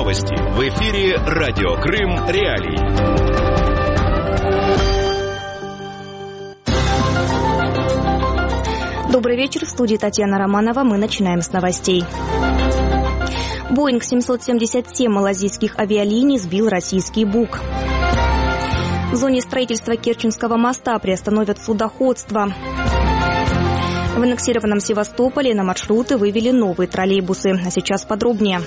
Новости. В эфире Радио Крым. Реалии. Добрый вечер. В студии Татьяна Романова. Мы начинаем с новостей. Боинг 777 малазийских авиалиний сбил российский БУК. В зоне строительства Керченского моста приостановят судоходство. В аннексированном Севастополе на маршруты вывели новые троллейбусы. А сейчас подробнее.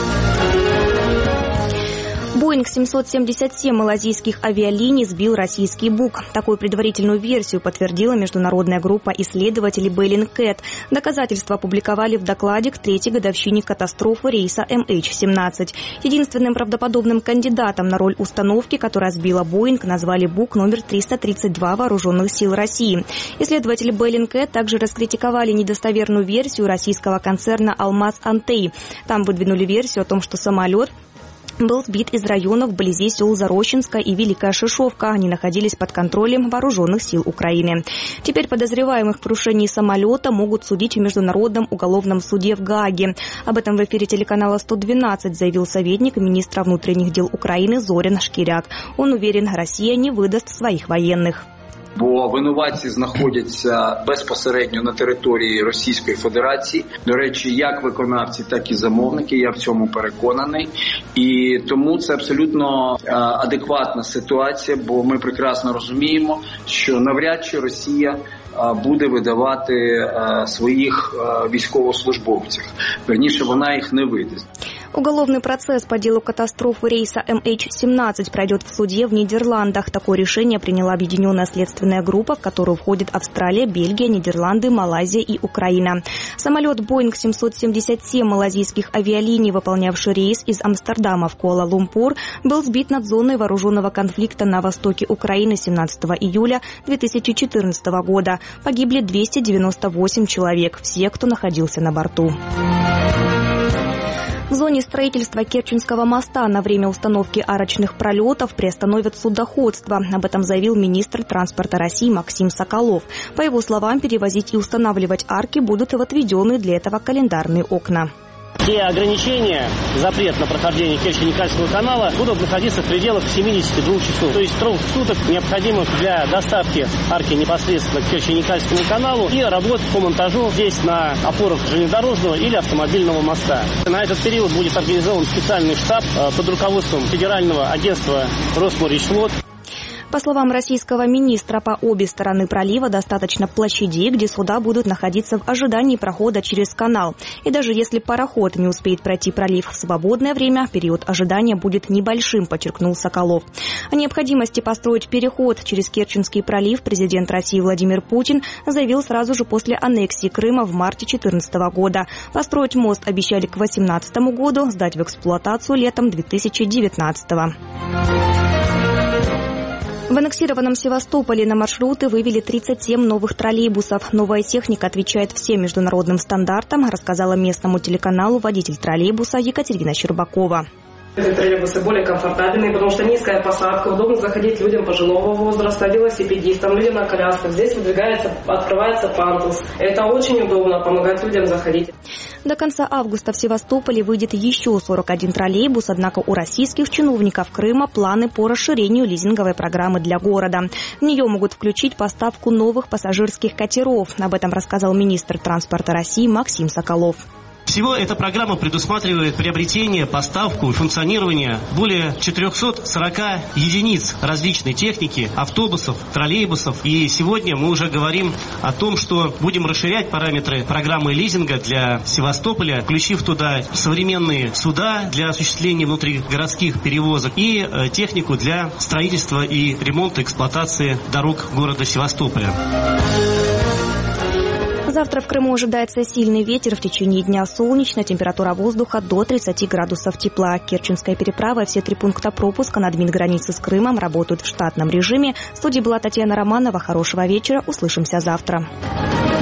Боинг 777 малазийских авиалиний сбил российский БУК. Такую предварительную версию подтвердила международная группа исследователей Bellingcat. Доказательства опубликовали в докладе к третьей годовщине катастрофы рейса MH17. Единственным правдоподобным кандидатом на роль установки, которая сбила Боинг, назвали БУК номер 332 Вооруженных сил России. Исследователи Bellingcat также раскритиковали недостоверную версию российского концерна «Алмаз-Антей». Там выдвинули версию о том, что самолет был сбит из районов вблизи сел Зарощенска и Великая Шишовка. Они находились под контролем Вооруженных сил Украины. Теперь подозреваемых в крушении самолета могут судить в Международном уголовном суде в Гааге. Об этом в эфире телеканала 112 заявил советник министра внутренних дел Украины Зорян Шкіряк. Он уверен, Россия не выдаст своих военных. Бо винуватці знаходяться безпосередньо на території Російської Федерації. До речі, як виконавці, так і замовники, я в цьому переконаний. І тому це абсолютно адекватна ситуація, бо ми прекрасно розуміємо, що навряд чи Росія буде видавати своїх військовослужбовців. Верніше, вона їх не видасть. Уголовный процесс по делу катастрофы рейса MH17 пройдет в суде в Нидерландах. Такое решение приняла объединенная следственная группа, в которую входят Австралия, Бельгия, Нидерланды, Малайзия и Украина. Самолет Boeing 777 малазийских авиалиний, выполнявший рейс из Амстердама в Куала-Лумпур, был сбит над зоной вооруженного конфликта на востоке Украины 17 июля 2014 года. Погибли 298 человек, все, кто находился на борту. В зоне строительства Керченского моста на время установки арочных пролетов приостановят судоходство. Об этом заявил министр транспорта России Максим Соколов. По его словам, перевозить и устанавливать арки будут и в отведенные для этого календарные окна. Все ограничения, запрет на прохождение Керчь-Уникальского канала будут находиться в пределах 72 часов. То есть 3 суток необходимых для доставки арки непосредственно к Керчь-Уникальскому каналу и работ по монтажу здесь на опорах железнодорожного или автомобильного моста. На этот период будет организован специальный штаб под руководством Федерального агентства Росморречфлот. По словам российского министра, по обе стороны пролива достаточно площадей, где суда будут находиться в ожидании прохода через канал. И даже если пароход не успеет пройти пролив в свободное время, период ожидания будет небольшим, подчеркнул Соколов. О необходимости построить переход через Керченский пролив президент России Владимир Путин заявил сразу же после аннексии Крыма в марте 2014 года. Построить мост обещали к 2018 году, сдать в эксплуатацию летом 2019. В аннексированном Севастополе на маршруты вывели 37 новых троллейбусов. Новая техника отвечает всем международным стандартам, рассказала местному телеканалу водитель троллейбуса Екатерина Щербакова. Эти троллейбусы более комфортабельные, потому что низкая посадка, удобно заходить людям пожилого возраста, велосипедистам, людям на колясках. Здесь открывается пандус. Это очень удобно, помогать людям заходить. До конца августа в Севастополе выйдет еще 41 троллейбус, однако у российских чиновников Крыма планы по расширению лизинговой программы для города. В нее могут включить поставку новых пассажирских катеров. Об этом рассказал министр транспорта России Максим Соколов. Всего эта программа предусматривает приобретение, поставку и функционирование более 440 единиц различной техники, автобусов, троллейбусов. И сегодня мы уже говорим о том, что будем расширять параметры программы лизинга для Севастополя, включив туда современные суда для осуществления внутригородских перевозок и технику для строительства и ремонта эксплуатации дорог города Севастополя. Завтра в Крыму ожидается сильный ветер, в течение дня солнечно, температура воздуха до 30 градусов тепла. Керченская переправа и все 3 пункта пропуска на админгранице с Крымом работают в штатном режиме. В студии была Татьяна Романова. Хорошего вечера. Услышимся завтра.